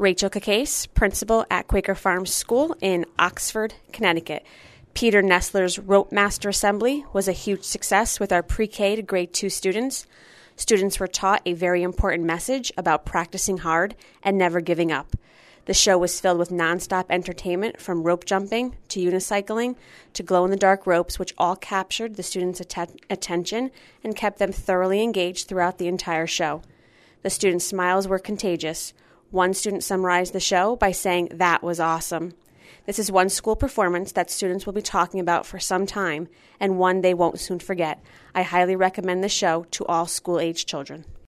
Rachel Cacase, principal at Quaker Farms School in Oxford, Connecticut. Peter Nestler's Rope Master Assembly was a huge success with our pre-K to grade 2 students. Students were taught a very important message about practicing hard and never giving up. The show was filled with nonstop entertainment from rope jumping to unicycling to glow-in-the-dark ropes, which all captured the students' attention and kept them thoroughly engaged throughout the entire show. The students' smiles were contagious. One student summarized the show by saying, "That was awesome." This is one school performance that students will be talking about for some time and one they won't soon forget. I highly recommend the show to all school-age children.